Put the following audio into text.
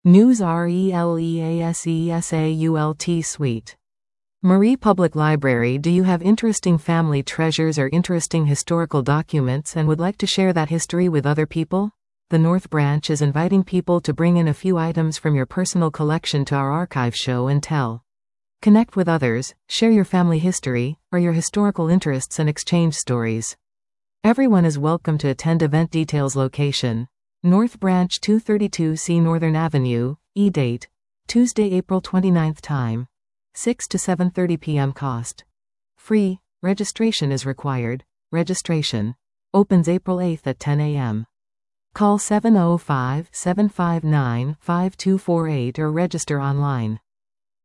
News RELEASESAULT Suite. Marie Public Library. Do you have interesting family treasures or interesting historical documents and would like to share that history with other people? The North Branch is inviting people to bring in a few items from your personal collection to our archive show and tell. Connect with others, share your family history, or your historical interests and exchange stories. Everyone is welcome to attend. Event details. Location: North Branch 232C Northern Avenue. Date: Tuesday, April 29th. Time: 6 to 7:30 p.m. Cost: free. Registration is required. Registration opens April 8th at 10 a.m. Call 705-759-5248 or register online.